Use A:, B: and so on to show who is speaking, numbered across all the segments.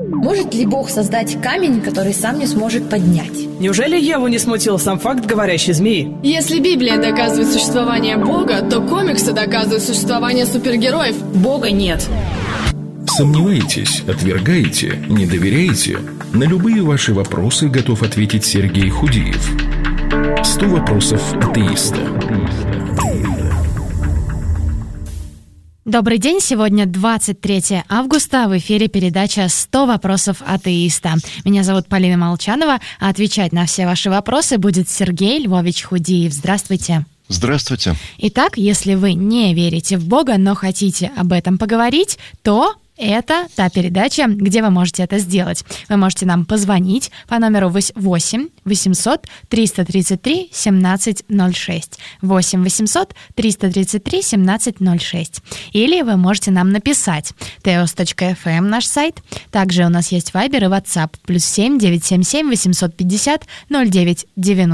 A: Может ли Бог создать камень, который сам не сможет поднять?
B: Неужели Еву не смутил сам факт говорящей змеи?
C: Если Библия доказывает существование Бога, то комиксы доказывают существование супергероев.
A: Бога нет.
D: Сомневаетесь, отвергаете, не доверяете? На любые ваши вопросы готов ответить Сергей Худиев. 100 вопросов атеиста.
E: Добрый день, сегодня 23 августа, в эфире передача «100 вопросов атеиста». Меня зовут Полина Молчанова, а отвечать на все ваши вопросы будет Сергей Львович Худиев. Здравствуйте.
F: Здравствуйте.
E: Итак, если вы не верите в Бога, но хотите об этом поговорить, то это та передача, где вы можете это сделать. Вы можете нам позвонить по номеру 8 800 333 1706. 8 800 333 1706. Или вы можете нам написать teos.fm, наш сайт. Также у нас есть Viber и WhatsApp. +7 977 850 09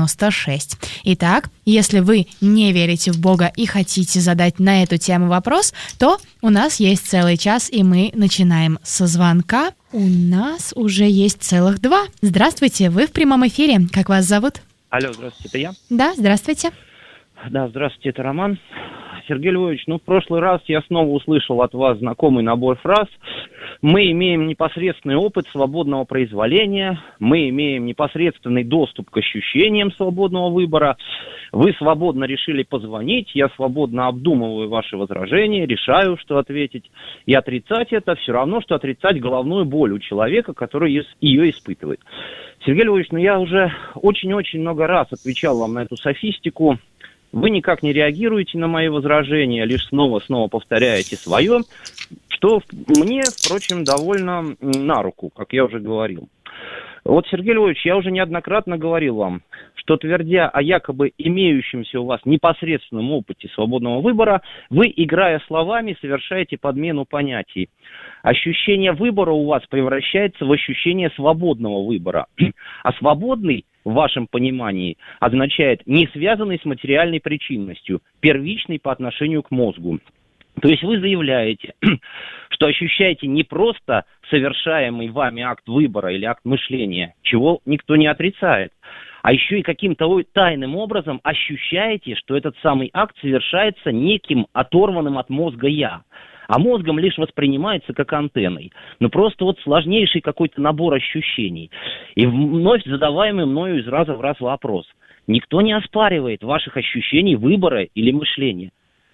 E: 96. Итак, если вы не верите в Бога и хотите задать на эту тему вопрос, то у нас есть целый час, и мы начинаем со звонка. У нас уже есть целых 2. Здравствуйте, вы в прямом эфире. Как вас зовут?
G: Алло, здравствуйте, это я?
E: Да, здравствуйте.
G: Да, здравствуйте, это Роман. Сергей Львович, в прошлый раз я снова услышал от вас знакомый набор фраз. Мы имеем непосредственный опыт свободного произволения, мы имеем непосредственный доступ к ощущениям свободного выбора. Вы свободно решили позвонить, я свободно обдумываю ваши возражения, решаю, что ответить. И отрицать это все равно, что отрицать головную боль у человека, который ее испытывает. Сергей Львович, я уже очень-очень много раз отвечал вам на эту софистику. Вы никак не реагируете на мои возражения, лишь снова повторяете свое, что мне, впрочем, довольно на руку, как я уже говорил. Сергей Львович, я уже неоднократно говорил вам, что, твердя о якобы имеющемся у вас непосредственном опыте свободного выбора, вы, играя словами, совершаете подмену понятий. Ощущение выбора у вас превращается в ощущение свободного выбора. А свободный, в вашем понимании, означает не связанный с материальной причинностью, первичный по отношению к мозгу. То есть вы заявляете, что ощущаете не просто совершаемый вами акт выбора или акт мышления, чего никто не отрицает, а еще и каким-то тайным образом ощущаете, что этот самый акт совершается неким оторванным от мозга «я». А мозгом лишь воспринимается как антенной. Просто сложнейший какой-то набор ощущений. И вновь задаваемый мною из раза в раз вопрос. Никто не оспаривает ваших ощущений выбора или мышления.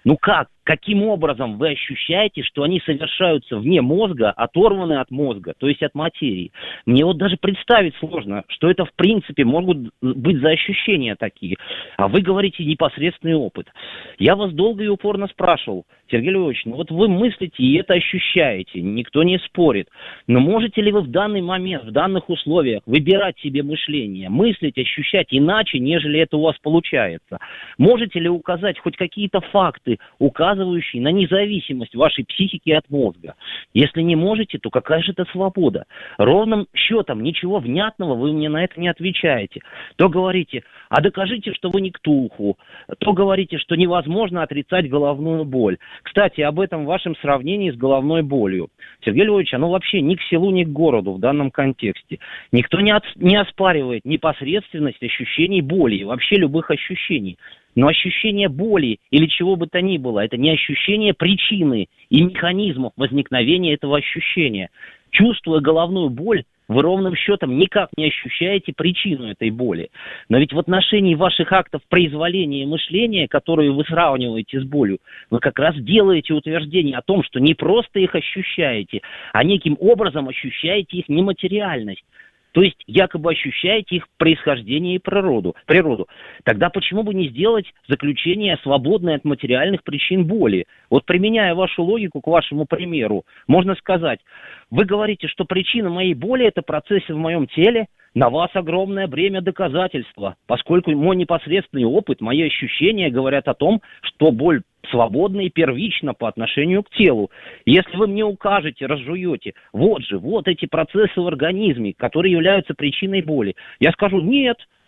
G: Каким образом вы ощущаете, что они совершаются вне мозга, оторваны от мозга, то есть от материи? Мне даже представить сложно, что это в принципе могут быть за ощущения такие. А вы говорите непосредственный опыт. Я вас долго и упорно спрашивал, Сергей Львович, вы мыслите и это ощущаете, никто не спорит. Но можете ли вы в данный момент, в данных условиях выбирать себе мышление, мыслить, ощущать иначе, нежели это у вас получается? Можете ли указать хоть какие-то факты, указывающие на независимость вашей психики от мозга? Если не можете, то какая же это свобода? Ровным счетом ничего внятного вы мне на это не отвечаете. То говорите, а докажите, что вы не ктулху. То говорите, что невозможно отрицать головную боль. Кстати, об этом вашем сравнении с головной болью. Сергей Львович, оно вообще ни к селу, ни к городу в данном контексте. Никто не оспаривает непосредственность ощущений боли и вообще любых ощущений. Но ощущение боли или чего бы то ни было, это не ощущение причины и механизмов возникновения этого ощущения. Чувствуя головную боль, вы ровным счетом никак не ощущаете причину этой боли. Но ведь в отношении ваших актов произволения и мышления, которые вы сравниваете с болью, вы как раз делаете утверждение о том, что не просто их ощущаете, а неким образом ощущаете их нематериальность. То есть якобы ощущаете их происхождение и природу. Тогда почему бы не сделать заключение свободное от материальных причин боли? Применяя вашу логику к вашему примеру, можно сказать, вы говорите, что причина моей боли – это процессы в моем теле, на вас огромное бремя доказательства, поскольку мой непосредственный опыт, мои ощущения говорят о том, что боль свободна и первична по отношению к телу. Если вы мне укажете, разжуете, вот эти процессы в организме, которые являются причиной боли, я скажу, нет,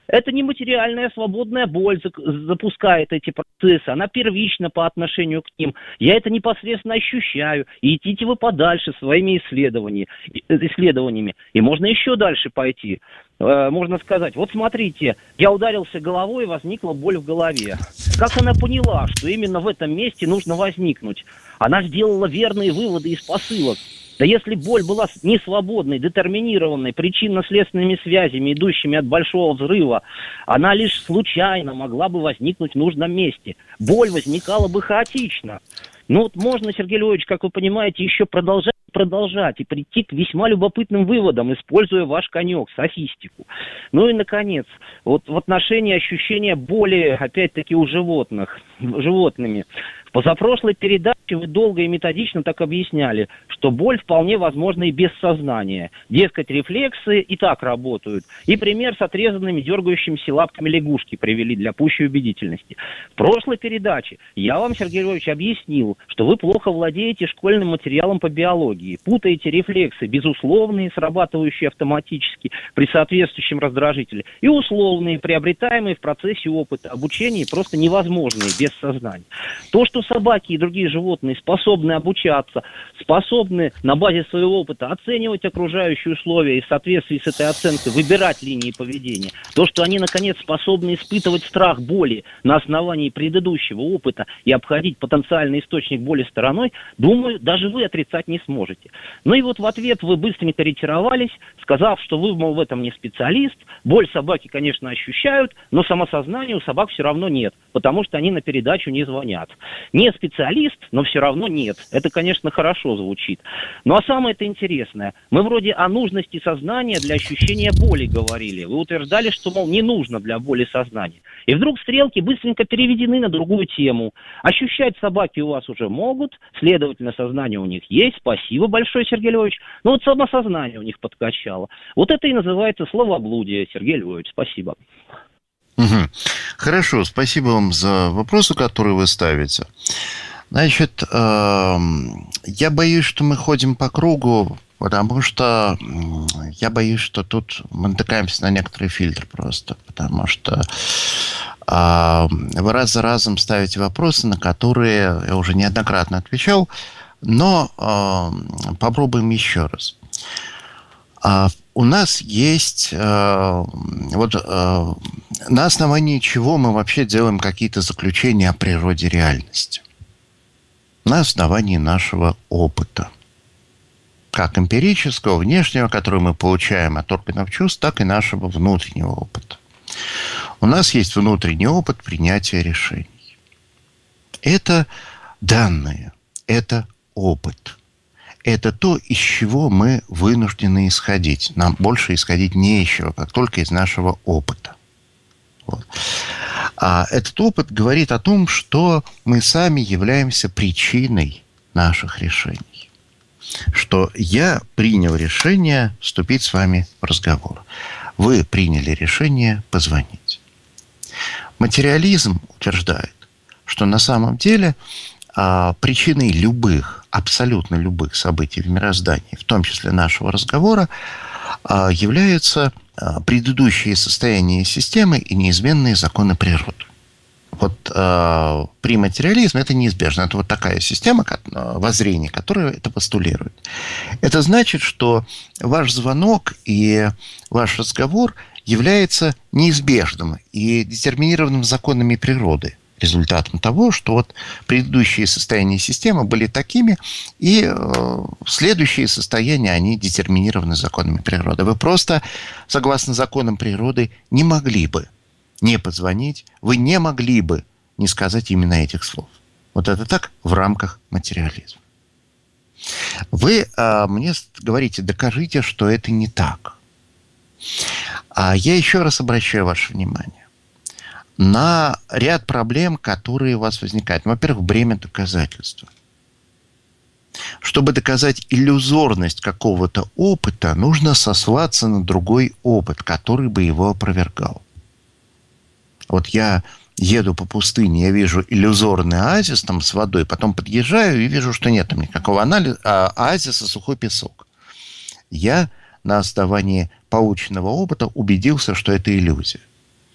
G: Это не материальная свободная боль запускает эти процессы, она первична по отношению к ним. Я это непосредственно ощущаю. И идите вы подальше своими исследованиями. И можно еще дальше пойти. Можно сказать, вот смотрите, я ударился головой, и возникла боль в голове. Как она поняла, что именно в этом месте нужно возникнуть? Она сделала верные выводы из посылок. Да если боль была не свободной, детерминированной, причинно-следственными связями, идущими от большого взрыва, она лишь случайно могла бы возникнуть в нужном месте. Боль возникала бы хаотично. Ну вот можно, Сергей Львович, как вы понимаете, еще продолжать и прийти к весьма любопытным выводам, используя ваш конек, софистику. Ну и, наконец, вот в отношении ощущения боли, опять-таки, у животными. В позапрошлой передаче вы долго и методично так объясняли, что боль вполне возможна и без сознания. Дескать, рефлексы и так работают. И пример с отрезанными дергающимися лапками лягушки привели для пущей убедительности. В прошлой передаче я вам, Сергей Львович, объяснил, что вы плохо владеете школьным материалом по биологии, путаете рефлексы безусловные, срабатывающие автоматически при соответствующем раздражителе, и условные, приобретаемые в процессе опыта, обучения просто невозможные без сознания. То, что собаки и другие животные способны обучаться, способны на базе своего опыта оценивать окружающие условия и в соответствии с этой оценкой выбирать линии поведения, то, что они, наконец, способны испытывать страх боли на основании предыдущего опыта и обходить потенциальный источник боли стороной, думаю, даже вы отрицать не сможете. Ну и вот в ответ вы быстренько ретировались, сказав, что вы, мол, в этом не специалист, боль собаки, конечно, ощущают, но самосознания у собак все равно нет, потому что они на передачу не звонят. Не специалист, но все равно нет. Это, конечно, хорошо звучит. Ну а самое-то интересное, мы вроде о нужности сознания для ощущения боли говорили. Вы утверждали, что, мол, не нужно для боли сознания. И вдруг стрелки быстренько переведены на другую тему. Ощущать собаки у вас уже могут, следовательно, сознание у них есть. Спасибо большое, Сергей Львович. Но вот самосознание у них подкачало. Вот это и называется словоблудие, Сергей Львович. Спасибо.
F: Угу. Хорошо, спасибо вам за вопросы, которые вы ставите. Значит, я боюсь, что мы ходим по кругу, потому что я боюсь, что тут мы натыкаемся на некоторый фильтр просто, потому что вы раз за разом ставите вопросы, на которые я уже неоднократно отвечал, но попробуем еще раз. У нас есть, на основании чего мы вообще делаем какие-то заключения о природе реальности? На основании нашего опыта. Как эмпирического, внешнего, который мы получаем от органов чувств, так и нашего внутреннего опыта. У нас есть внутренний опыт принятия решений. Это данные, это опыт. Это то, из чего мы вынуждены исходить. Нам больше исходить не из чего, как только из нашего опыта. Вот. А этот опыт говорит о том, что мы сами являемся причиной наших решений. Что я принял решение вступить с вами в разговор. Вы приняли решение позвонить. Материализм утверждает, что на самом деле причиной любых, абсолютно любых событий в мироздании, в том числе нашего разговора, являются предыдущие состояния системы и неизменные законы природы. Вот при материализме это неизбежно. Это вот такая система воззрения, которая это постулирует. Это значит, что ваш звонок и ваш разговор является неизбежным и детерминированным законами природы, результатом того, что вот предыдущие состояния системы были такими, и следующие состояния, они детерминированы законами природы. Вы просто, согласно законам природы, не могли бы не позвонить, вы не могли бы не сказать именно этих слов. Вот это так в рамках материализма. Вы мне говорите, докажите, что это не так. А я еще раз обращаю ваше внимание на ряд проблем, которые у вас возникают. Во-первых, бремя доказательства. Чтобы доказать иллюзорность какого-то опыта, нужно сослаться на другой опыт, который бы его опровергал. Вот я еду по пустыне, я вижу иллюзорный оазис там с водой, потом подъезжаю и вижу, что нет там никакого оазиса, сухой песок. Я на основании полученного опыта убедился, что это иллюзия.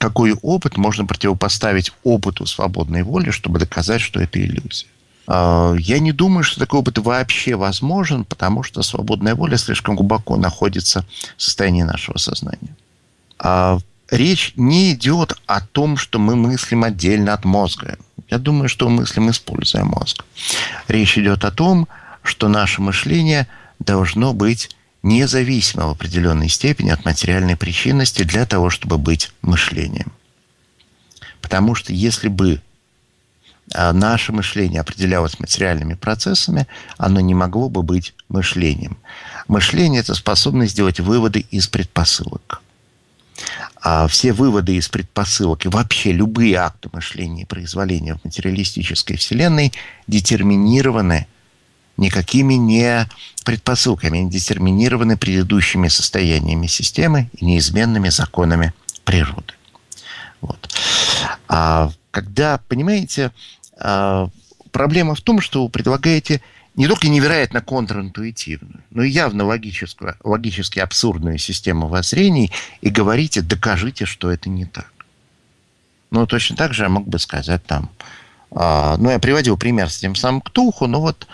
F: какой опыт можно противопоставить опыту свободной воли, чтобы доказать, что это иллюзия. Я не думаю, что такой опыт вообще возможен, потому что свободная воля слишком глубоко находится в состоянии нашего сознания. Речь не идет о том, что мы мыслим отдельно от мозга. Я думаю, что мы мыслим, используя мозг. Речь идет о том, что наше мышление должно быть независимо в определенной степени от материальной причинности для того, чтобы быть мышлением. Потому что если бы наше мышление определялось материальными процессами, оно не могло бы быть мышлением. Мышление – это способность делать выводы из предпосылок. А все выводы из предпосылок и вообще любые акты мышления и произволения в материалистической вселенной детерминированы никакими не предпосылками, они детерминированы предыдущими состояниями системы и неизменными законами природы. Вот. Когда, понимаете, проблема в том, что вы предлагаете не только невероятно контринтуитивную, но и явно логически абсурдную систему воззрений и говорите, докажите, что это не так. Ну, точно так же я мог бы сказать там, я приводил пример с тем самым Ктулху, но вот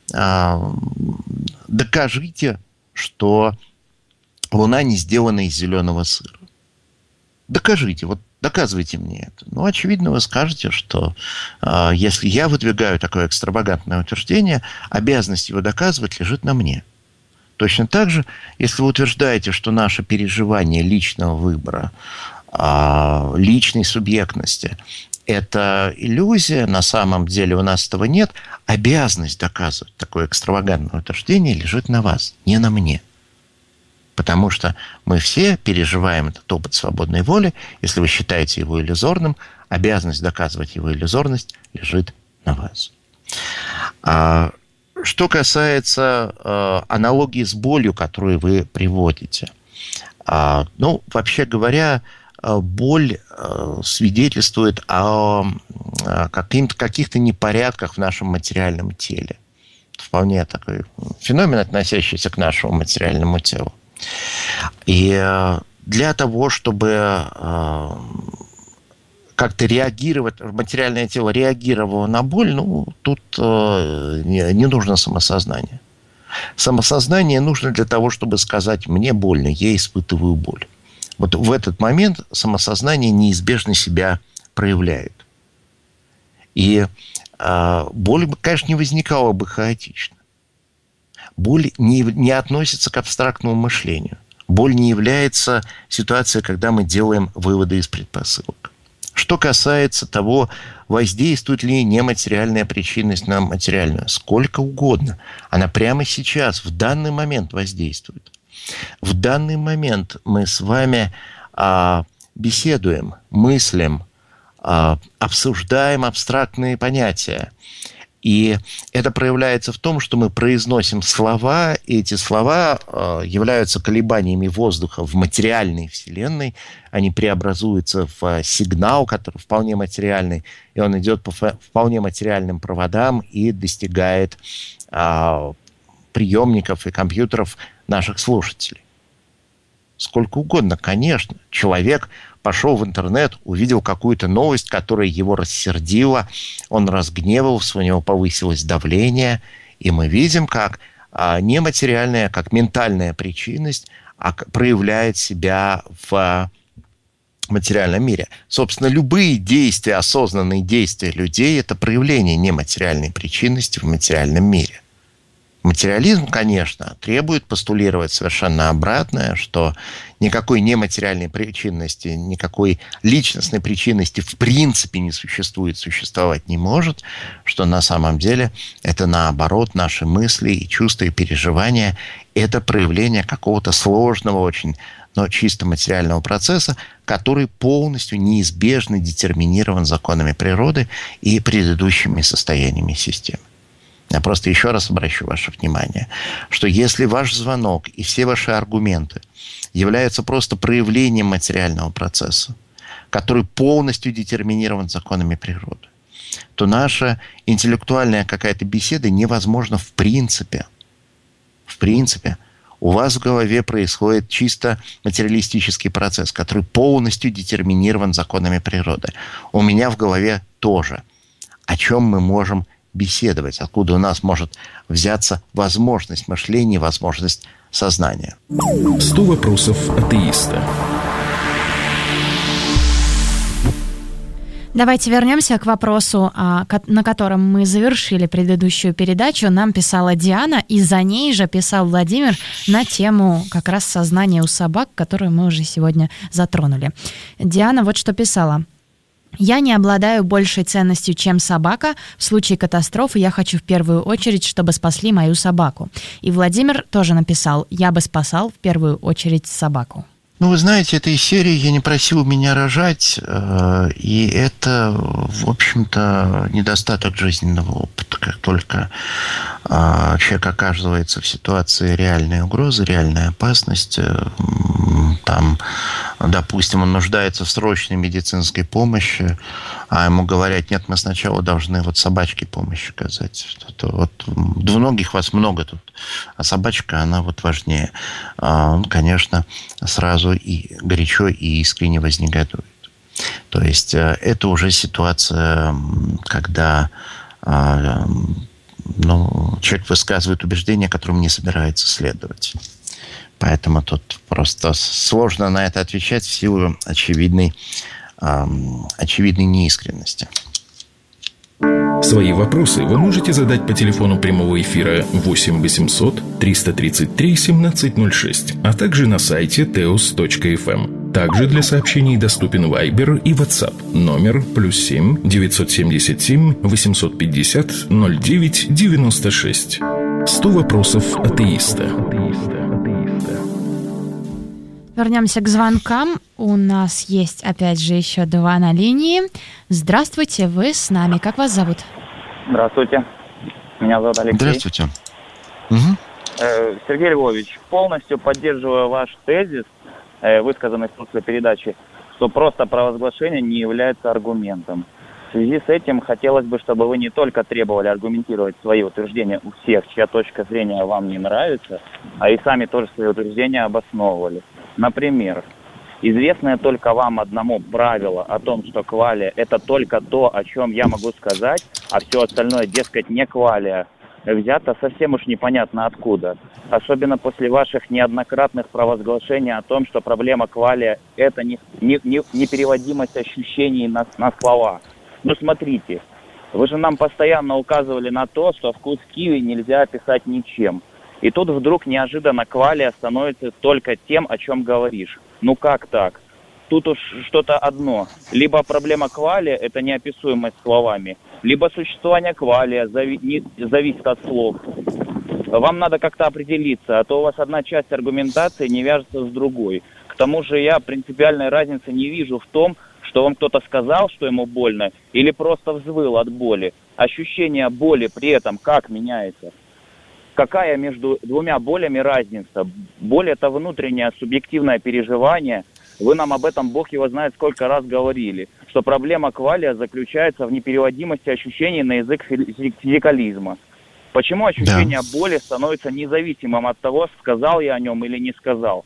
F: докажите, что Луна не сделана из зеленого сыра. Докажите, вот доказывайте мне это. Ну, очевидно, вы скажете, что если я выдвигаю такое экстравагантное утверждение, обязанность его доказывать лежит на мне. Точно так же, если вы утверждаете, что наше переживание личного выбора, личной субъектности – это иллюзия, на самом деле у нас этого нет, обязанность доказывать такое экстравагантное утверждение лежит на вас, не на мне. Потому что мы все переживаем этот опыт свободной воли. Если вы считаете его иллюзорным, обязанность доказывать его иллюзорность лежит на вас. Что касается аналогии с болью, которую вы приводите. Вообще говоря, боль свидетельствует о каких-то непорядках в нашем материальном теле. Вполне такой феномен, относящийся к нашему материальному телу. И для того, чтобы как-то реагировать, материальное тело реагировало на боль, тут не нужно самосознание. Самосознание нужно для того, чтобы сказать, мне больно, я испытываю боль. Вот в этот момент самосознание неизбежно себя проявляет. И боль, конечно, не возникала бы хаотично. Боль не относится к абстрактному мышлению. Боль не является ситуацией, когда мы делаем выводы из предпосылок. Что касается того, воздействует ли нематериальная причинность на материальную, сколько угодно. Она прямо сейчас, в данный момент воздействует. В данный момент мы с вами беседуем, мыслим, обсуждаем абстрактные понятия. И это проявляется в том, что мы произносим слова, и эти слова являются колебаниями воздуха в материальной вселенной. Они преобразуются в сигнал, который вполне материальный, и он идет по вполне материальным проводам и достигает приемников и компьютеров наших слушателей. Сколько угодно, конечно. Человек пошел в интернет, увидел какую-то новость, которая его рассердила, он разгневался, у него повысилось давление, и мы видим, как нематериальная, как ментальная причинность проявляет себя в материальном мире. Собственно, любые действия, осознанные действия людей – это проявление нематериальной причинности в материальном мире. Материализм, конечно, требует постулировать совершенно обратное, что никакой нематериальной причинности, никакой личностной причинности в принципе не существует, существовать не может, что на самом деле это наоборот наши мысли и чувства и переживания, это проявление какого-то сложного очень, но чисто материального процесса, который полностью неизбежно детерминирован законами природы и предыдущими состояниями системы. Я просто еще раз обращу ваше внимание, что если ваш звонок и все ваши аргументы являются просто проявлением материального процесса, который полностью детерминирован законами природы, то наша интеллектуальная какая-то беседа невозможна в принципе. В принципе. У вас в голове происходит чисто материалистический процесс, который полностью детерминирован законами природы. У меня в голове тоже. О чем мы можем беседовать? Откуда у нас может взяться возможность мышления, возможность сознания?
D: 100 вопросов атеиста.
E: Давайте вернемся к вопросу, на котором мы завершили предыдущую передачу. Нам писала Диана, и за ней же писал Владимир на тему как раз сознания у собак, которую мы уже сегодня затронули. Диана вот что писала. «Я не обладаю большей ценностью, чем собака. В случае катастрофы я хочу в первую очередь, чтобы спасли мою собаку». И Владимир тоже написал: «Я бы спасал в первую очередь собаку».
F: Ну, вы знаете, этой серии «Я не просил меня рожать», и это, в общем-то, недостаток жизненного опыта. Как только человек оказывается в ситуации реальной угрозы, реальной опасности, там, допустим, он нуждается в срочной медицинской помощи, а ему говорят: нет, мы сначала должны вот собачке помощь оказать. Вот у многих вас много тут, а собачка, она вот важнее. Он, конечно, сразу и горячо, и искренне вознегодует. То есть это уже ситуация, когда человек высказывает убеждения, которым не собирается следовать. Поэтому тут просто сложно на это отвечать в силу очевидной неискренности.
D: Свои вопросы вы можете задать по телефону прямого эфира 8 800 333 1706, а также на сайте teos.fm. Также для сообщений доступен Viber и WhatsApp. Номер +7 977 850 09 96. 100 вопросов атеиста.
E: Вернемся к звонкам. У нас есть, опять же, еще 2 на линии. Здравствуйте, вы с нами. Как вас зовут?
H: Здравствуйте. Меня зовут Алексей.
F: Здравствуйте.
H: Сергей Львович, полностью поддерживаю ваш тезис, высказанный в прошлой передаче, что просто провозглашение не является аргументом. В связи с этим хотелось бы, чтобы вы не только требовали аргументировать свои утверждения у всех, чья точка зрения вам не нравится, а и сами тоже свои утверждения обосновывали. Например, известное только вам одному правило о том, что квалия – это только то, о чем я могу сказать, а все остальное, дескать, не квалия, взято совсем уж непонятно откуда. Особенно после ваших неоднократных провозглашений о том, что проблема квалия – это непереводимость ощущений на слова. Ну, смотрите, вы же нам постоянно указывали на то, что вкус киви нельзя описать ничем. И тут вдруг неожиданно квалия становится только тем, о чем говоришь. Ну как так? Тут уж что-то одно. Либо проблема квалия – это неописуемость словами, либо существование квалия зависит от слов. Вам надо как-то определиться, а то у вас одна часть аргументации не вяжется с другой. К тому же я принципиальной разницы не вижу в том, что вам кто-то сказал, что ему больно, или просто взвыл от боли. Ощущение боли при этом как меняется? Какая между двумя болями разница? Боль – это внутреннее субъективное переживание. Вы нам об этом, Бог его знает, сколько раз говорили, что проблема квалия заключается в непереводимости ощущений на язык физикализма. Почему ощущение боли становится независимым от того, сказал я о нем или не сказал?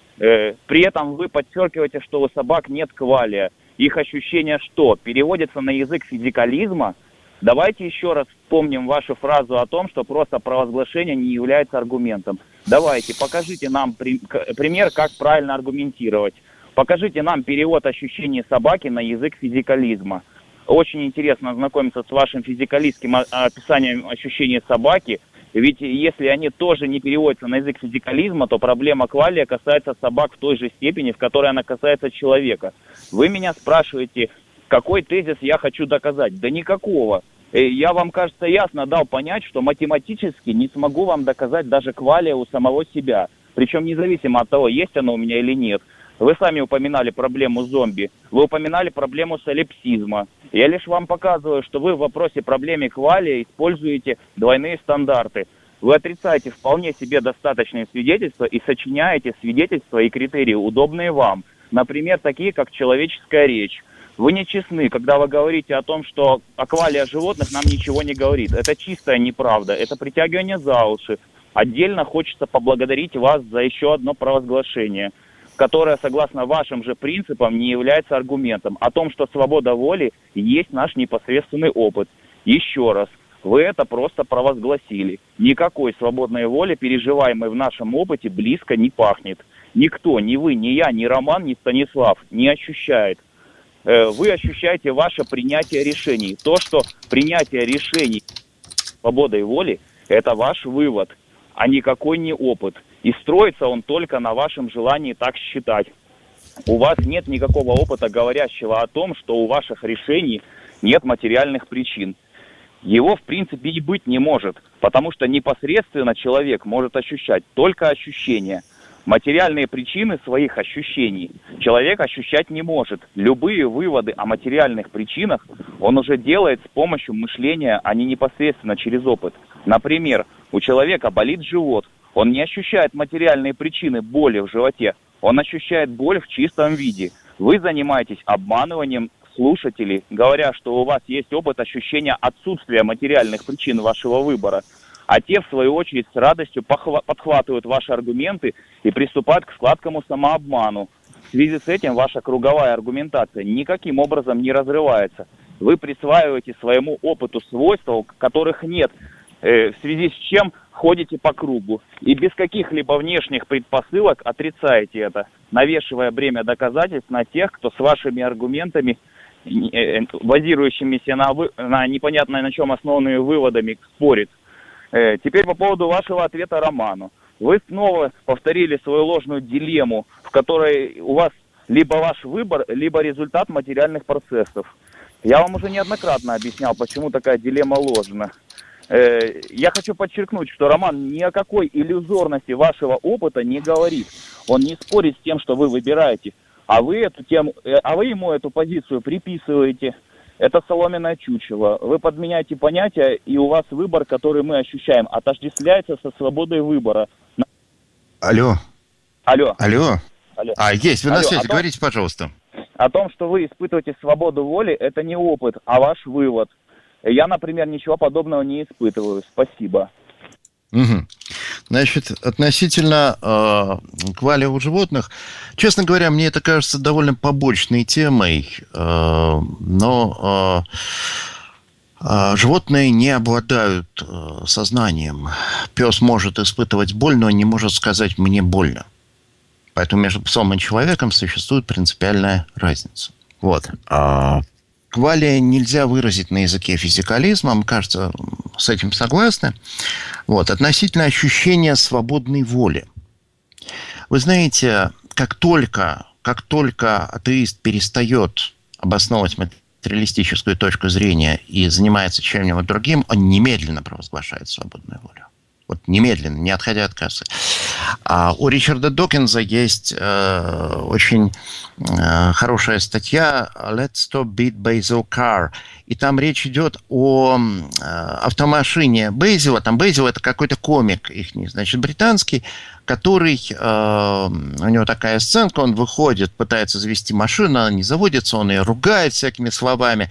H: При этом вы подчеркиваете, что у собак нет квалия. Их ощущение что? Переводится на язык физикализма? Давайте еще раз вспомним вашу фразу о том, что просто провозглашение не является аргументом. Давайте, покажите нам пример, как правильно аргументировать. Покажите нам перевод ощущений собаки на язык физикализма. Очень интересно ознакомиться с вашим физикалистским описанием ощущений собаки. Ведь если они тоже не переводятся на язык физикализма, то проблема квалия касается собак в той же степени, в которой она касается человека. Вы меня спрашиваете, какой тезис я хочу доказать? Да никакого. Я вам, кажется, ясно дал понять, что математически не смогу вам доказать даже квалия у самого себя. Причем независимо от того, есть оно у меня или нет. Вы сами упоминали проблему зомби. Вы упоминали проблему солипсизма. Я лишь вам показываю, что вы в вопросе проблемы квалия используете двойные стандарты. Вы отрицаете вполне себе достаточные свидетельства и сочиняете свидетельства и критерии, удобные вам. Например, такие, как человеческая речь. Вы нечестны, когда вы говорите о том, что квалия животных нам ничего не говорит. Это чистая неправда, это притягивание за уши. Отдельно хочется поблагодарить вас за еще одно провозглашение, которое, согласно вашим же принципам, не является аргументом о том, что свобода воли есть наш непосредственный опыт. Еще раз, вы это просто провозгласили. Никакой свободной воли, переживаемой в нашем опыте, близко не пахнет. Никто, ни вы, ни я, ни Роман, ни Станислав не ощущает. Вы ощущаете ваше принятие решений. То, что принятие решений свободой воли, это ваш вывод, а никакой не опыт. И строится он только на вашем желании так считать. У вас нет никакого опыта, говорящего о том, что у ваших решений нет материальных причин. Его, в принципе, и быть не может, потому что непосредственно человек может ощущать только ощущения. Материальные причины своих ощущений человек ощущать не может. Любые выводы о материальных причинах он уже делает с помощью мышления, а не непосредственно через опыт. Например, у человека болит живот. Он не ощущает материальные причины боли в животе. Он ощущает боль в чистом виде. Вы занимаетесь обманыванием слушателей, говоря, что у вас есть опыт ощущения отсутствия материальных причин вашего выбора. А те, в свою очередь, с радостью подхватывают ваши аргументы и приступают к сладкому самообману. В связи с этим ваша круговая аргументация никаким образом не разрывается. Вы присваиваете своему опыту свойства, которых нет, в связи с чем ходите по кругу. И без каких-либо внешних предпосылок отрицаете это, навешивая бремя доказательств на тех, кто с вашими аргументами, базирующимися на непонятно на чем основанными выводами, спорит. Теперь по поводу вашего ответа Роману. Вы снова повторили свою ложную дилемму, в которой у вас либо ваш выбор, либо результат материальных процессов. Я вам уже неоднократно объяснял, почему такая дилемма ложна. Я хочу подчеркнуть, что Роман ни о какой иллюзорности вашего опыта не говорит. Он не спорит с тем, что вы выбираете, а вы ему эту позицию приписываете. Это соломенное чучело. Вы подменяете понятия, и у вас выбор, который мы ощущаем, отождествляется со свободой выбора.
F: Алло. Есть, вы на связи, говорите, пожалуйста.
H: О том, что вы испытываете свободу воли, это не опыт, а ваш вывод. Я, например, ничего подобного не испытываю. Спасибо.
F: Угу. Значит, относительно квали у животных, честно говоря, мне это кажется довольно побочной темой, но животные не обладают сознанием. Пес может испытывать боль, но не может сказать «мне больно». Поэтому между псом и человеком существует принципиальная разница. Вот. Квали нельзя выразить на языке физикализма, мы, кажется, с этим согласны. Вот. Относительно ощущения свободной воли. Вы знаете, как только атеист перестает обосновывать материалистическую точку зрения и занимается чем-нибудь другим, он немедленно провозглашает свободную волю. Вот немедленно, не отходя от кассы. У Ричарда Докинза есть очень хорошая статья «Let's Stop Beat Basil Car». И там речь идет о автомашине Бейзела. Там Бейзел – это какой-то комик их, значит, британский, который, у него такая сценка, он выходит, пытается завести машину, она не заводится, он ее ругает всякими словами,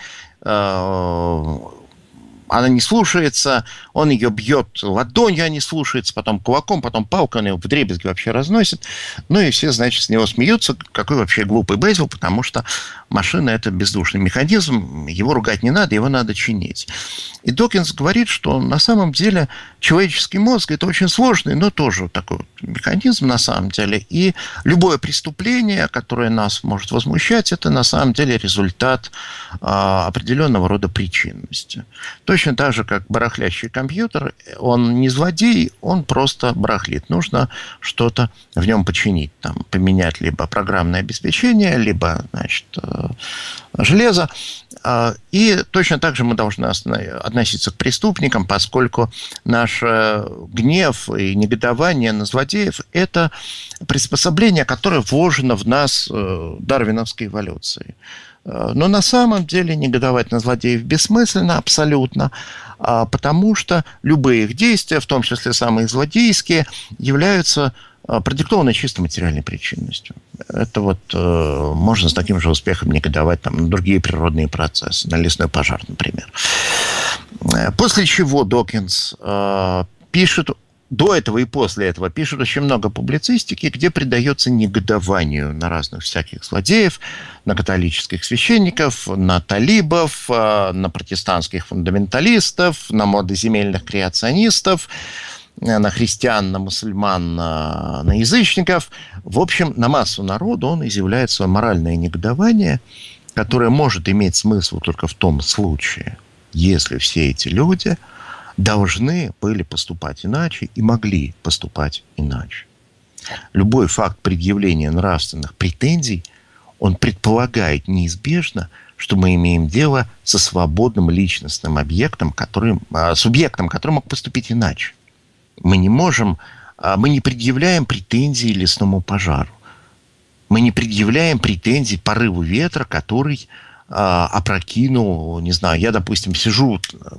F: она не слушается, он ее бьет ладонью, а не слушается, потом кулаком, потом палкой, он его вдребезги вообще разносит. Ну и все, значит, с него смеются, какой вообще глупый Бейзел, потому что машина – это бездушный механизм, его ругать не надо, его надо чинить. И Докинз говорит, что на самом деле человеческий мозг – это очень сложный, но тоже такой вот механизм на самом деле. И любое преступление, которое нас может возмущать, это на самом деле результат определенного рода причинности. Точно так же, как барахлящий компьютер, он не злодей, он просто барахлит. Нужно что-то в нем починить, там, поменять либо программное обеспечение, либо, значит, железо. И точно так же мы должны относиться к преступникам, поскольку наш гнев и негодование на злодеев – это приспособление, которое вложено в нас дарвиновской эволюцией. Но на самом деле негодовать на злодеев бессмысленно абсолютно, потому что любые их действия, в том числе самые злодейские, являются продиктованы чисто материальной причинностью. Это вот можно с таким же успехом негодовать там, на другие природные процессы, на лесной пожар, например. После чего Докинз пишет до этого и после этого пишут очень много публицистики, где предается негодованию на разных всяких злодеев, на католических священников, на талибов, на протестантских фундаменталистов, на младоземельных креационистов, на христиан, на мусульман, на язычников. В общем, на массу народу он изъявляет свое моральное негодование, которое может иметь смысл только в том случае, если все эти люди должны были поступать иначе и могли поступать иначе. Любой факт предъявления нравственных претензий, он предполагает неизбежно, что мы имеем дело со свободным личностным субъектом, который мог поступить иначе. Мы не предъявляем претензий лесному пожару. Мы не предъявляем претензий порыву ветра, который опрокинул, не знаю, я, допустим, сижу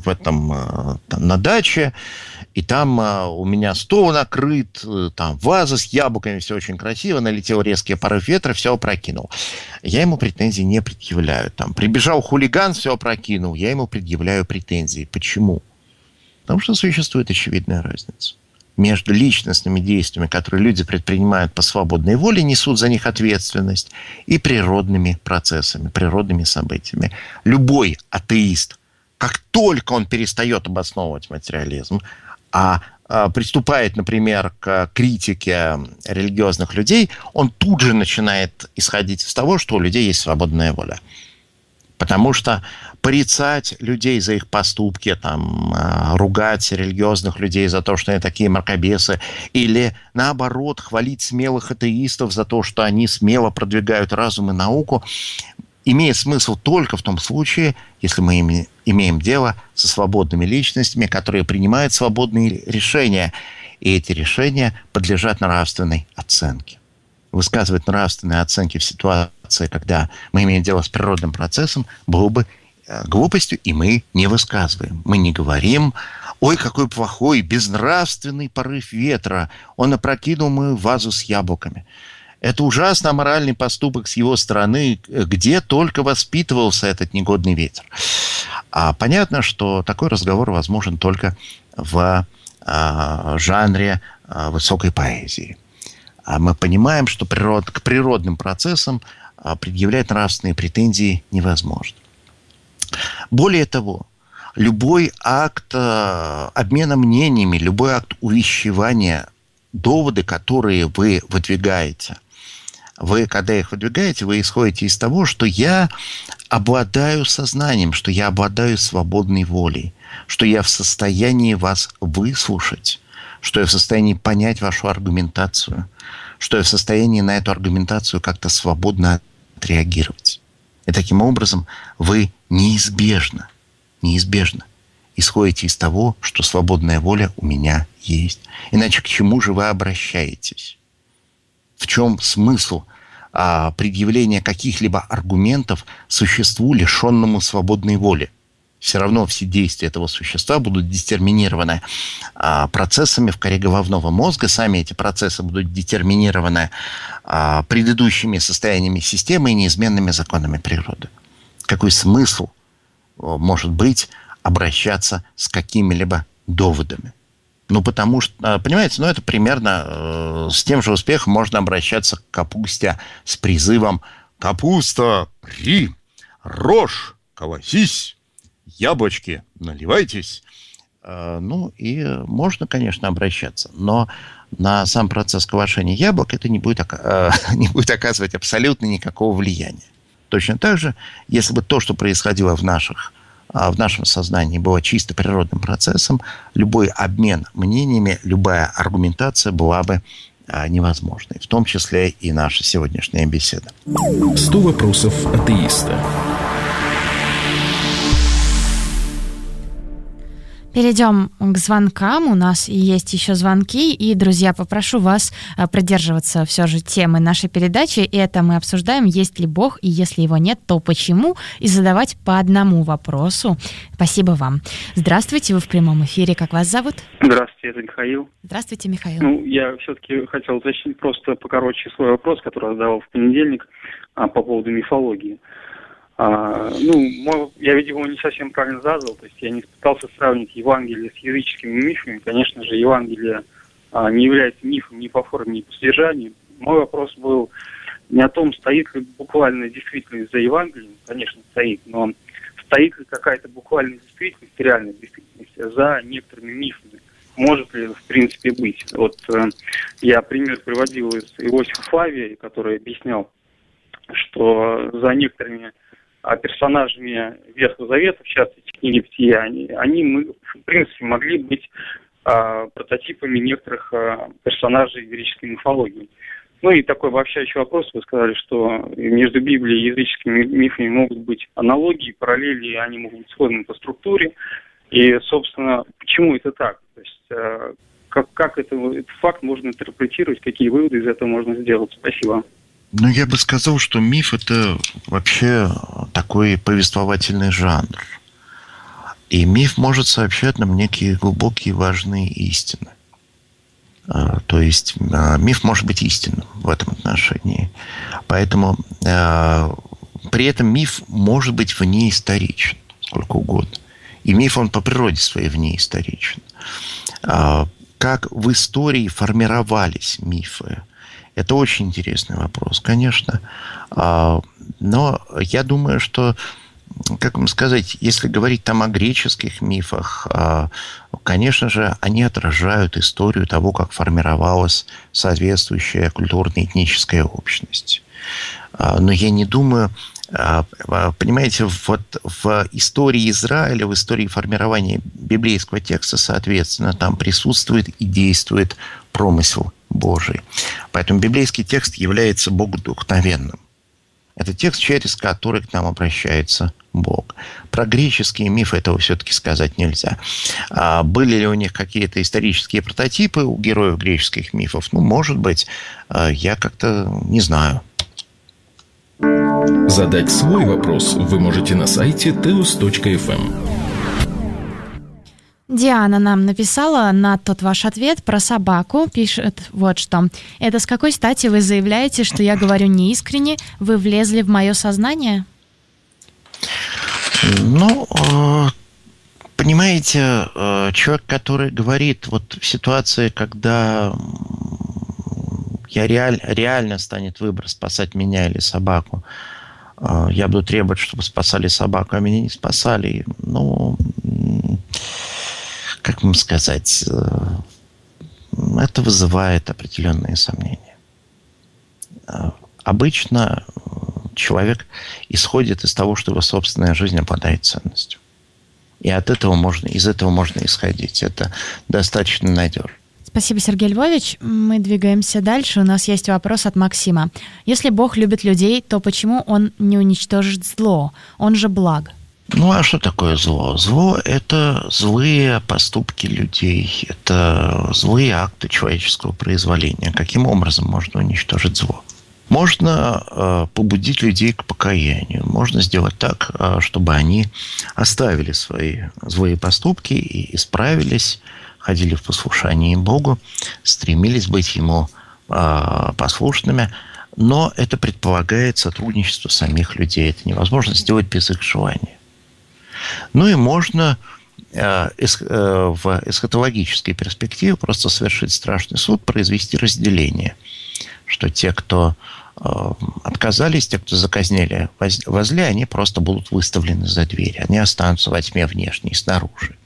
F: на даче, и там у меня стол накрыт, там ваза с яблоками, все очень красиво, налетел резкий порыв ветра, все опрокинул. Я ему претензий не предъявляю. Там прибежал хулиган, все опрокинул, я ему предъявляю претензии. Почему? Потому что существует очевидная разница между личностными действиями, которые люди предпринимают по свободной воле, несут за них ответственность, и природными процессами, природными событиями. Любой атеист, как только он перестает обосновывать материализм, приступает, например, к критике религиозных людей, он тут же начинает исходить из того, что у людей есть свободная воля. Потому что порицать людей за их поступки, ругать религиозных людей за то, что они такие мракобесы, или, наоборот, хвалить смелых атеистов за то, что они смело продвигают разум и науку, имеет смысл только в том случае, если мы имеем дело со свободными личностями, которые принимают свободные решения, и эти решения подлежат нравственной оценке. Высказывать нравственные оценки в ситуации, когда мы имеем дело с природным процессом, было бы глупостью, и мы не высказываем. Мы не говорим: ой, какой плохой, безнравственный порыв ветра, он опрокинул мою вазу с яблоками. Это ужасно аморальный поступок с его стороны, где только воспитывался этот негодный ветер. Понятно, что такой разговор возможен только в жанре высокой поэзии. Мы понимаем, что к природным процессам предъявлять нравственные претензии невозможно. Более того, любой акт обмена мнениями, любой акт увещевания, доводы, которые вы выдвигаете, когда их выдвигаете, вы исходите из того, что я обладаю сознанием, что я обладаю свободной волей, что я в состоянии вас выслушать, что я в состоянии понять вашу аргументацию, что я в состоянии на эту аргументацию как-то свободно отреагировать. И таким образом вы неизбежно исходите из того, что свободная воля у меня есть. Иначе к чему же вы обращаетесь? В чем смысл предъявления каких-либо аргументов существу, лишенному свободной воли? Все равно все действия этого существа будут детерминированы процессами в коре головного мозга. Сами эти процессы будут детерминированы предыдущими состояниями системы и неизменными законами природы. Какой смысл может быть обращаться с какими-либо доводами? Потому что, понимаете, это примерно с тем же успехом можно обращаться к капусте с призывом: «Капуста, ри, рожь, колосись, яблочки, наливайтесь». И можно, конечно, обращаться, но на сам процесс квашения яблок это не будет оказывать абсолютно никакого влияния. Точно так же, если бы то, что происходило в нашем сознании, было чисто природным процессом, любой обмен мнениями, любая аргументация была бы невозможной, в том числе и наша сегодняшняя беседа.
D: 100 вопросов атеиста.
E: Перейдем к звонкам. У нас есть еще звонки. И, друзья, попрошу вас придерживаться все же темы нашей передачи. Это мы обсуждаем, есть ли Бог, и если его нет, то почему, и задавать по одному вопросу. Спасибо вам. Здравствуйте, вы в прямом эфире. Как вас зовут?
I: Здравствуйте, это Михаил.
E: Здравствуйте, Михаил.
I: Я все-таки хотел уточнить просто покороче свой вопрос, который я задавал в понедельник по поводу мифологии. Я, видимо, не совсем правильно задал, то есть я не пытался сравнить Евангелие с языческими мифами. Конечно же, Евангелие не является мифом ни по форме, ни по содержанию. Мой вопрос был не о том, стоит ли буквальная действительность за Евангелием, конечно, стоит, но стоит ли какая-то буквальная действительность, реальная действительность за некоторыми мифами. Может ли, в принципе, быть? Вот я пример приводил из Иосифа Флавия, который объяснял, что за некоторыми персонажами Ветхого Завета, в частности, книги Бытия, они в принципе, могли быть прототипами некоторых персонажей греческой мифологии. Ну и такой обобщающий вопрос. Вы сказали, что между Библией и языческими мифами могут быть аналогии, параллели, они могут быть сходны по структуре. И, собственно, почему это так? То есть, как этот факт можно интерпретировать, какие выводы из этого можно сделать? Спасибо.
F: Ну, я бы сказал, что миф – это вообще такой повествовательный жанр. И миф может сообщать нам некие глубокие важные истины. То есть миф может быть истинным в этом отношении. Поэтому при этом миф может быть внеисторичен сколько угодно. И миф, он по природе своей внеисторичен. Как в истории формировались мифы? Это очень интересный вопрос, конечно. Но я думаю, что, как вам сказать, если говорить там о греческих мифах, конечно же, они отражают историю того, как формировалась соответствующая культурно-этническая общность. Но я не думаю, понимаете, вот в истории Израиля, в истории формирования библейского текста, соответственно, там присутствует и действует промысел Божий. Поэтому библейский текст является богодухновенным. Это текст, через который к нам обращается Бог. Про греческие мифы этого все-таки сказать нельзя. Были ли у них какие-то исторические прототипы у героев греческих мифов? Ну, может быть, я как-то не знаю.
D: Задать свой вопрос вы можете на сайте teos.fm.
E: Диана нам написала на тот ваш ответ про собаку. Пишет вот что. Это с какой стати вы заявляете, что я говорю неискренне? Вы влезли в мое сознание?
F: Ну, понимаете, человек, который говорит вот в ситуации, когда реально станет выбор, спасать меня или собаку, я буду требовать, чтобы спасали собаку, а меня не спасали. Ну, как вам сказать, это вызывает определенные сомнения. Обычно человек исходит из того, что его собственная жизнь обладает ценностью. И из этого можно исходить. Это достаточно надежно.
E: Спасибо, Сергей Львович. Мы двигаемся дальше. У нас есть вопрос от Максима. Если Бог любит людей, то почему Он не уничтожит зло? Он же благ.
F: Ну, а что такое зло? Зло – это злые поступки людей, это злые акты человеческого произволения. Каким образом можно уничтожить зло? Можно побудить людей к покаянию. Можно сделать так, чтобы они оставили свои злые поступки и исправились, ходили в послушании Богу, стремились быть Ему послушными. Но это предполагает сотрудничество самих людей. Это невозможно сделать без их желания. Ну и можно в эсхатологической перспективе просто совершить страшный суд, произвести разделение, что те, кто отказались, те, кто заказнили во зле, они просто будут выставлены за дверь. Они останутся во тьме внешней, снаружи.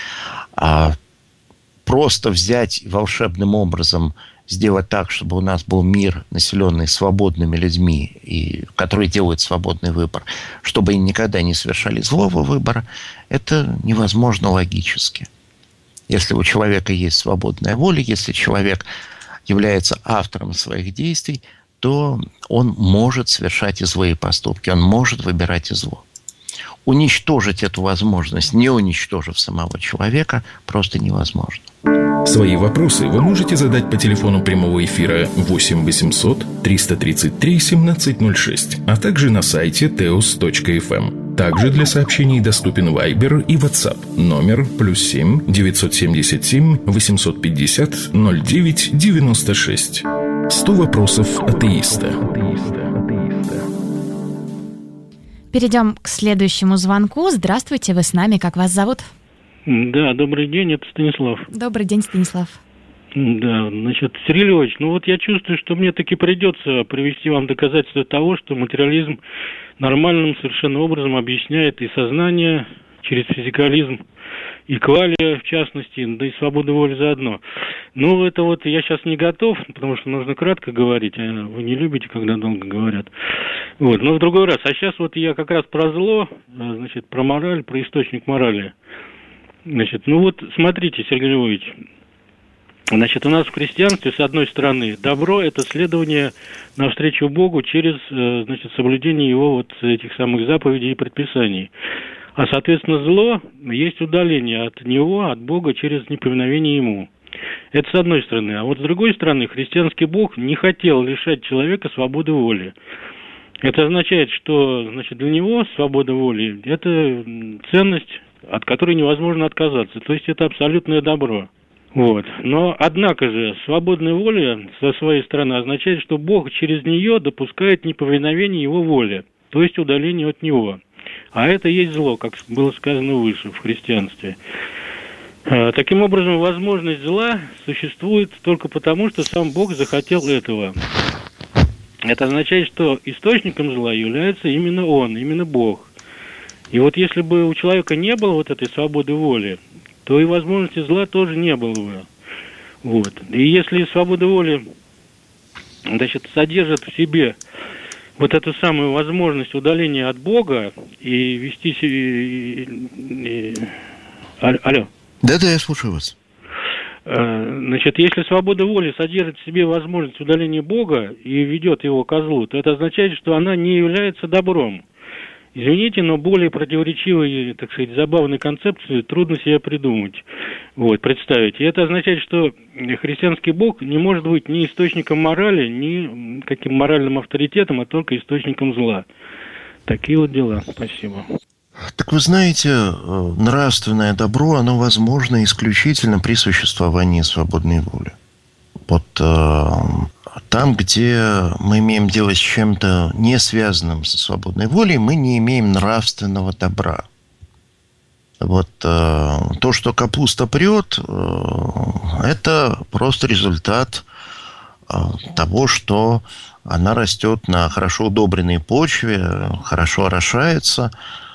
F: Просто взять и волшебным образом сделать так, чтобы у нас был мир, населенный свободными людьми, и которые делают свободный выбор, чтобы они никогда не совершали злого выбора, это невозможно логически. Если у человека есть свободная воля, если человек является автором своих действий, то он может совершать и злые поступки, он может выбирать и зло. Уничтожить эту возможность, не уничтожив самого человека, просто невозможно.
D: Свои вопросы вы можете задать по телефону прямого эфира 8 800 333 1706, а также на сайте teos.fm. Также для сообщений доступен Viber и WhatsApp. Номер +7 977 850 09 96. 100 вопросов атеиста.
E: Перейдем к следующему звонку. Здравствуйте, вы с нами. Как вас зовут?
J: Да, добрый день, это Станислав.
E: Добрый день, Станислав.
J: Да, значит, Сергей Львович, ну вот я чувствую, что мне таки придется привести вам доказательства того, что материализм нормальным совершенно образом объясняет и сознание через физикализм, и квалия, в частности, да и свободу воли заодно. Ну, это вот я сейчас не готов, потому что нужно кратко говорить, а вы не любите, когда долго говорят. Вот, но в другой раз. А сейчас вот я как раз про зло, значит, про мораль, про источник морали. Значит, ну вот, смотрите, Сергей Львович, значит, у нас в христианстве, с одной стороны, добро – это следование навстречу Богу через, значит, соблюдение его вот этих самых заповедей и предписаний. А, соответственно, зло есть удаление от него, от Бога, через неповиновение ему. Это с одной стороны. А вот с другой стороны, христианский Бог не хотел лишать человека свободы воли. Это означает, что, значит, для него свобода воли – это ценность, от которой невозможно отказаться. То есть это абсолютное добро. Вот. Но, однако же, свободная воля со своей стороны означает, что Бог через нее допускает неповиновение его воле, то есть удаление от него. А это есть зло, как было сказано выше в христианстве. Таким образом, возможность зла существует только потому, что сам Бог захотел этого. Это означает, что источником зла является именно Он, именно Бог. И вот если бы у человека не было вот этой свободы воли, то и возможности зла тоже не было бы. Вот. И если свобода воли, значит, содержит в себе вот эту самую возможность удаления от Бога и вести себя... Алло.
F: Да-да, я слушаю вас.
J: Значит, если свобода воли содержит в себе возможность удаления Бога и ведет его ко злу, то это означает, что она не является добром. Извините, но более противоречивой, так сказать, забавной концепции трудно себе придумать, вот, представить. И это означает, что христианский Бог не может быть ни источником морали, ни каким моральным авторитетом, а только источником зла. Такие вот дела. Спасибо.
F: Так вы знаете, нравственное добро, оно возможно исключительно при существовании свободной воли. Вот там, где мы имеем дело с чем-то не связанным со свободной волей, мы не имеем нравственного добра. Вот то, что капуста прет, это просто результат того, что она растет на хорошо удобренной почве, хорошо орошается.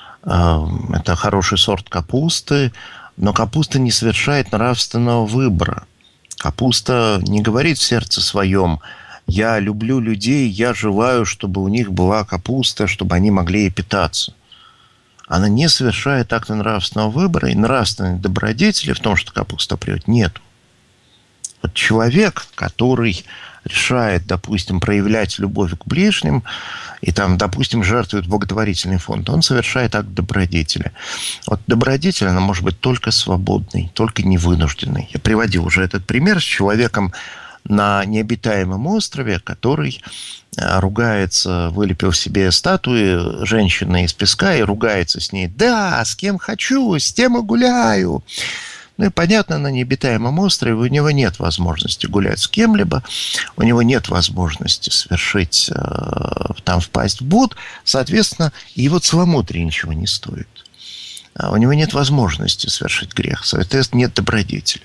F: Это хороший сорт капусты, но капуста не совершает нравственного выбора. Капуста не говорит в сердце своем: я люблю людей, я желаю, чтобы у них была капуста, чтобы они могли ей питаться. Она не совершает акта нравственного выбора, и нравственной добродетели в том, что капуста прет, нет. Вот человек, который решает, допустим, проявлять любовь к ближним и там, допустим, жертвует благотворительный фонд, он совершает акт добродетели. Вот добродетель, она может быть только свободной, только невынужденной. Я приводил уже этот пример с человеком на необитаемом острове, который ругается, вылепил себе статуи женщины из песка и ругается с ней. Да, с кем хочу, с тем и гуляю. Ну и понятно, на необитаемом острове у него нет возможности гулять с кем-либо, у него нет возможности совершить, там, впасть в блуд, соответственно, его целомудрие ничего не стоит. У него нет возможности совершить грех, соответственно, нет добродетели.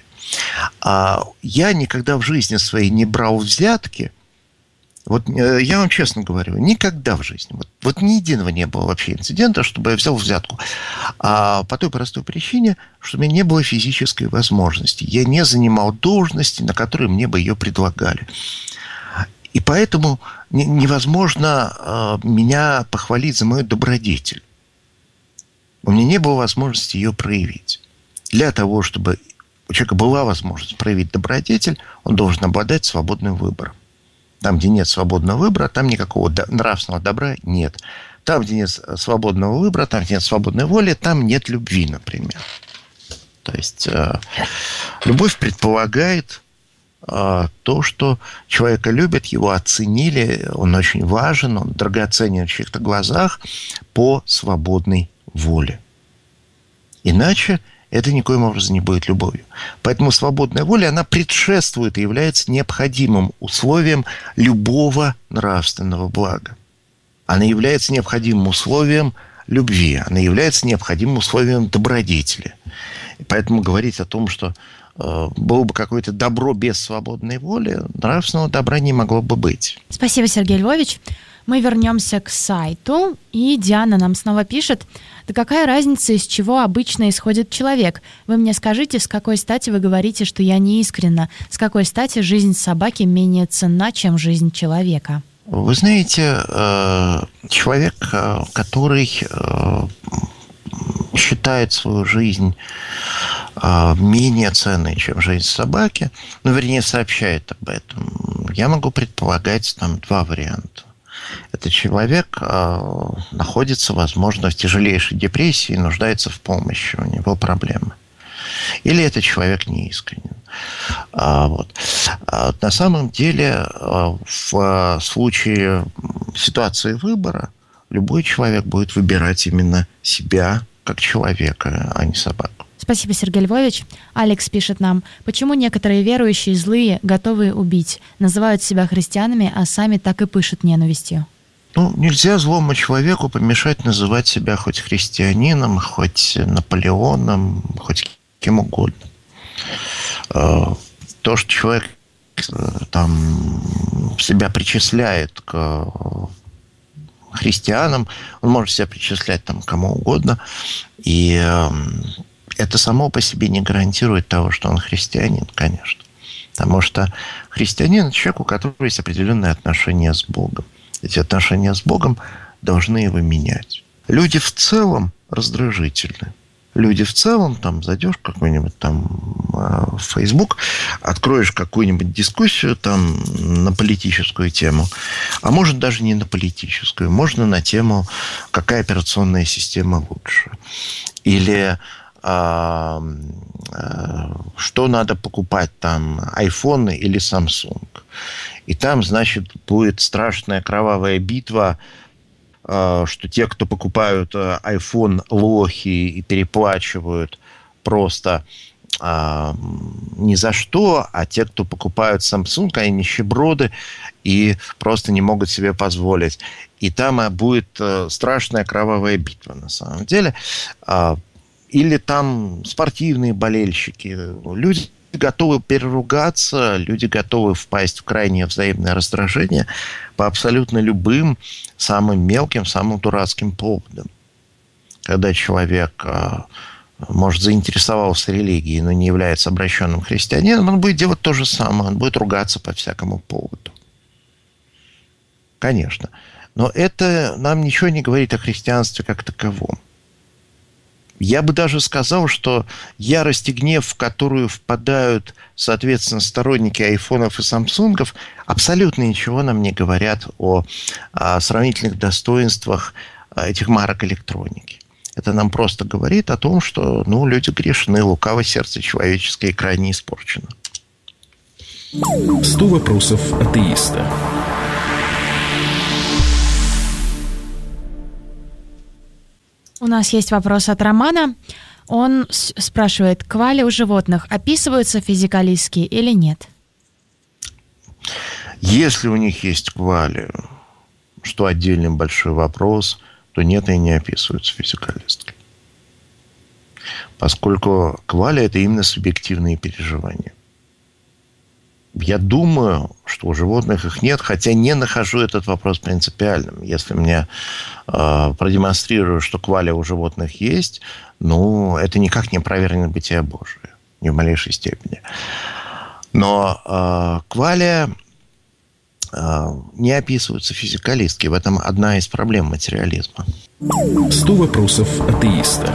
F: Я никогда в жизни своей не брал взятки. Вот я вам честно говорю, никогда в жизни, вот ни единого не было вообще инцидента, чтобы я взял взятку. По той простой причине, что у меня не было физической возможности. Я не занимал должности, на которые мне бы ее предлагали. И поэтому невозможно меня похвалить за мою добродетель. У меня не было возможности ее проявить. Для того, чтобы у человека была возможность проявить добродетель, он должен обладать свободным выбором. Там, где нет свободного выбора, там никакого нравственного добра нет. Там, где нет свободного выбора, там, где нет свободной воли, там нет любви, например. То есть любовь предполагает то, что человека любят, его оценили, он очень важен, он драгоценен в чьих-то глазах по свободной воле. Иначе это никоим образом не будет любовью. Поэтому свободная воля, она предшествует и является необходимым условием любого нравственного блага. Она является необходимым условием любви, она является необходимым условием добродетели. И поэтому говорить о том, что было бы какое-то добро без свободной воли, нравственного добра не могло бы быть.
E: Спасибо, Сергей Львович. Мы вернемся к сайту, и Диана нам снова пишет: да какая разница, из чего обычно исходит человек? Вы мне скажите, с какой стати вы говорите, что я не искренна? С какой стати жизнь собаки менее ценна, чем жизнь человека?
F: Вы знаете, человек, который считает свою жизнь менее ценной, чем жизнь собаки, вернее, сообщает об этом, я могу предполагать там два варианта. Этот человек находится, возможно, в тяжелейшей депрессии и нуждается в помощи, у него проблемы. Или этот человек неискренен. На самом деле, в случае ситуации выбора, любой человек будет выбирать именно себя как человека, а не собаку.
E: Спасибо, Сергей Львович. Алекс пишет нам: почему некоторые верующие злые, готовые убить, называют себя христианами, а сами так и пышут ненавистью?
F: Нельзя злому человеку помешать называть себя хоть христианином, хоть Наполеоном, хоть кем угодно. То, что человек там себя причисляет к христианам, он может себя причислять там кому угодно, и это само по себе не гарантирует того, что он христианин, конечно. Потому что христианин – это человек, у которого есть определенные отношения с Богом. Эти отношения с Богом должны его менять. Люди в целом раздражительны. Люди в целом, там, зайдешь в какой-нибудь там в Facebook, откроешь какую-нибудь дискуссию там на политическую тему, а может даже не на политическую, можно на тему, какая операционная система лучше. Или что надо покупать там, iPhone или Samsung. И там, значит, будет страшная кровавая битва, что те, кто покупают iPhone, лохи и переплачивают просто ни за что, а те, кто покупают Samsung, они нищеброды и просто не могут себе позволить. И там будет страшная кровавая битва, на самом деле. Или там спортивные болельщики. Люди готовы переругаться, люди готовы впасть в крайнее взаимное раздражение по абсолютно любым самым мелким, самым дурацким поводам. Когда человек, может, заинтересовался религией, но не является обращенным христианином, он будет делать то же самое, он будет ругаться по всякому поводу. Конечно. Но это нам ничего не говорит о христианстве как таковом. Я бы даже сказал, что ярость и гнев, в которую впадают, соответственно, сторонники айфонов и самсунгов, абсолютно ничего нам не говорят о сравнительных достоинствах этих марок электроники. Это нам просто говорит о том, что люди грешны, лукаво сердце человеческое крайне испорчено.
D: 100 вопросов атеиста.
E: У нас есть вопрос от Романа. Он спрашивает: квали у животных описываются физикалистски или нет?
F: Если у них есть квали, что отдельный большой вопрос, то нет, и не описываются физикалистски. Поскольку квали – это именно субъективные переживания. Я думаю, что у животных их нет, хотя не нахожу этот вопрос принципиальным. Если мне продемонстрируют, что квали у животных есть, это никак не опровергнет бытие Божие, ни в малейшей степени. Но квали не описываются физикалистски. В этом одна из проблем материализма.
D: 100 вопросов атеиста.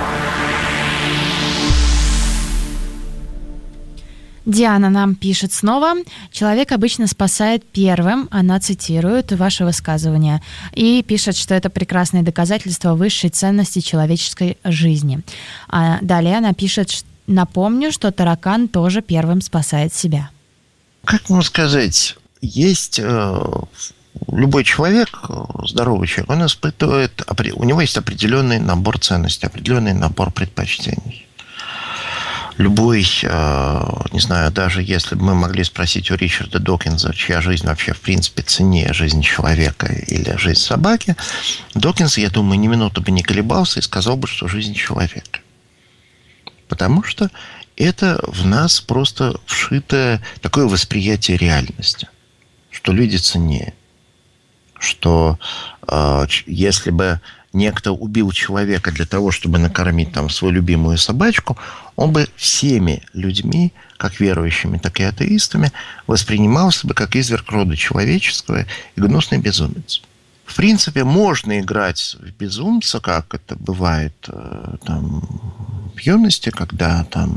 E: Диана нам пишет снова: человек обычно спасает первым, она цитирует ваше высказывание, и пишет, что это прекрасное доказательство высшей ценности человеческой жизни. А далее она пишет: напомню, что таракан тоже первым спасает себя.
F: Как вам сказать, есть любой человек, здоровый человек, он испытывает, у него есть определенный набор ценностей, определенный набор предпочтений. Любой, не знаю, даже если бы мы могли спросить у Ричарда Докинза, чья жизнь вообще в принципе ценнее жизни человека или жизнь собаки, Докинз, я думаю, ни минуты бы не колебался и сказал бы, что жизнь человека. Потому что это в нас просто вшитое такое восприятие реальности, что люди ценнее. Что если бы некто убил человека для того, чтобы накормить там свою любимую собачку, он бы всеми людьми, как верующими, так и атеистами, воспринимался бы как изверг рода человеческого и гнусный безумец. В принципе, можно играть в безумца, как это бывает там, в юности, когда там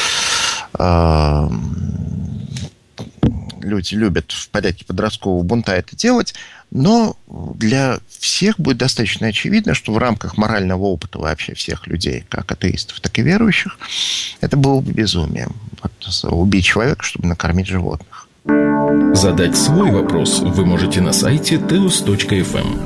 F: люди любят в порядке подросткового бунта это делать, но для всех будет достаточно очевидно, что в рамках морального опыта вообще всех людей, как атеистов, так и верующих, это было бы безумием. Убить человека, чтобы накормить животных.
D: Задать свой вопрос вы можете на сайте teos.fm.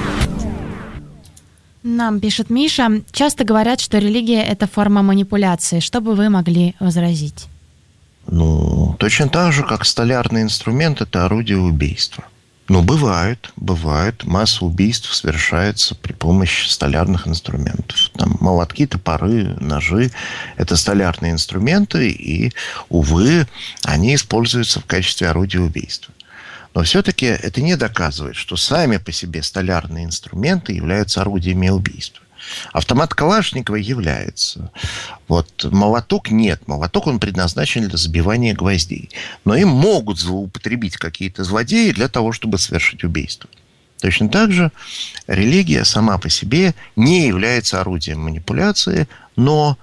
E: Нам пишет Миша. Часто говорят, что религия – это форма манипуляции. Что бы вы могли возразить?
F: Ну, точно так же, как столярный инструмент – это орудие убийства. Ну, бывает. Масса убийств совершается при помощи столярных инструментов. Там молотки, топоры, ножи – это столярные инструменты, и, увы, они используются в качестве орудия убийства. Но все-таки это не доказывает, что сами по себе столярные инструменты являются орудиями убийства. Автомат Калашникова является. Вот молоток нет. Молоток, он предназначен для забивания гвоздей. Но им могут злоупотребить какие-то злодеи для того, чтобы совершить убийство. Точно так же религия сама по себе не является орудием манипуляции, но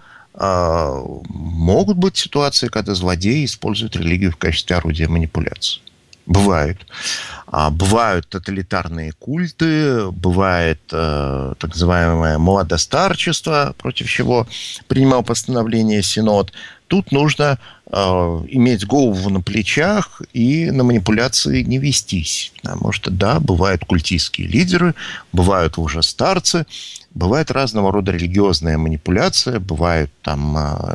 F: могут быть ситуации, когда злодеи используют религию в качестве орудия манипуляции. Бывают. Бывают тоталитарные культы, бывает так называемое молодостарчество, против чего принимал постановление Синод. Тут нужно иметь голову на плечах и на манипуляции не вестись. Потому что, да, бывают культистские лидеры, бывают лжестарцы, бывает разного рода религиозная манипуляция, бывают там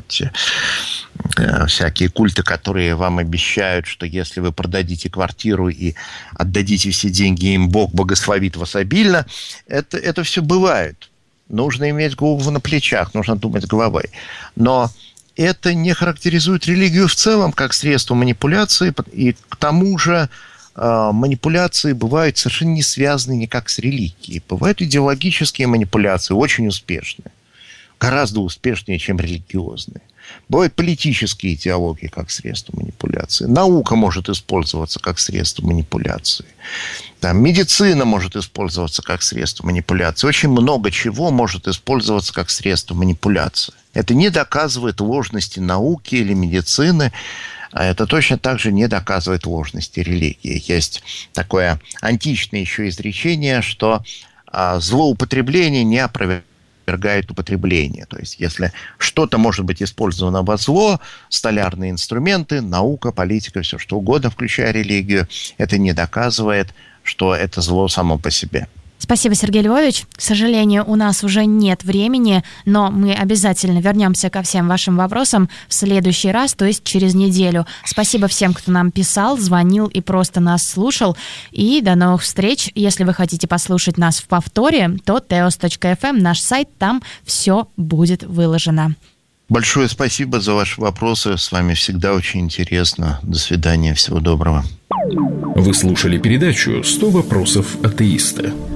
F: всякие культы, которые вам обещают, что если вы продадите квартиру и отдадите все деньги им, Бог благословит вас обильно. Это все бывает. Нужно иметь голову на плечах, нужно думать головой. Но это не характеризует религию в целом как средство манипуляции, и к тому же манипуляции бывают совершенно не связаны никак с религией. Бывают идеологические манипуляции, очень успешные. Гораздо успешнее, чем религиозные. Бывают политические идеологии как средство манипуляции. Наука может использоваться как средство манипуляции. Там, медицина может использоваться как средство манипуляции. Очень много чего может использоваться как средство манипуляции. Это не доказывает ложности науки или медицины. А это точно так же не доказывает ложности религии. Есть такое античное еще изречение, что злоупотребление не опровергает употребление. То есть, если что-то может быть использовано во зло, столярные инструменты, наука, политика, все что угодно, включая религию, это не доказывает, что это зло само по себе.
E: Спасибо, Сергей Львович. К сожалению, у нас уже нет времени, но мы обязательно вернемся ко всем вашим вопросам в следующий раз, то есть через неделю. Спасибо всем, кто нам писал, звонил и просто нас слушал. И до новых встреч. Если вы хотите послушать нас в повторе, то teos.fm, наш сайт, там все будет выложено.
F: Большое спасибо за ваши вопросы. С вами всегда очень интересно. До свидания. Всего доброго.
D: Вы слушали передачу «100 вопросов атеиста».